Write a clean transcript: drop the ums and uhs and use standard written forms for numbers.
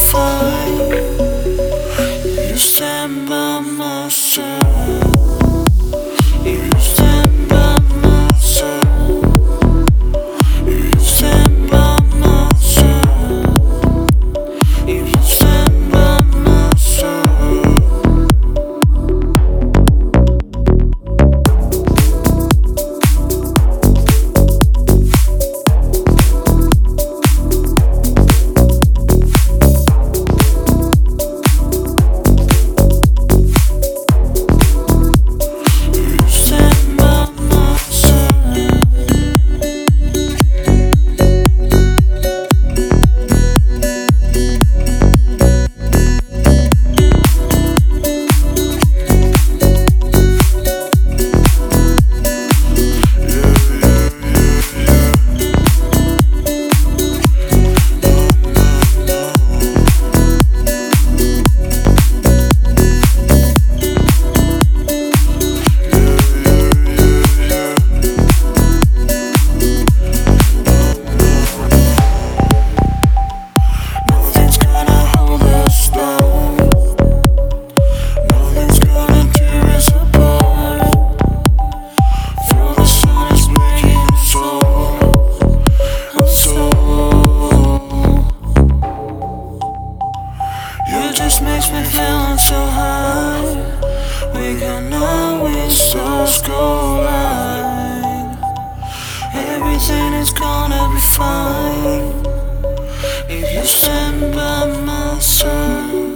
fine. You stand by my side. You stand by my side. You stand by my side. You stand by my side. Just makes me feeling so high. We can always stars collide. Everything is gonna be fine if you stand by my side.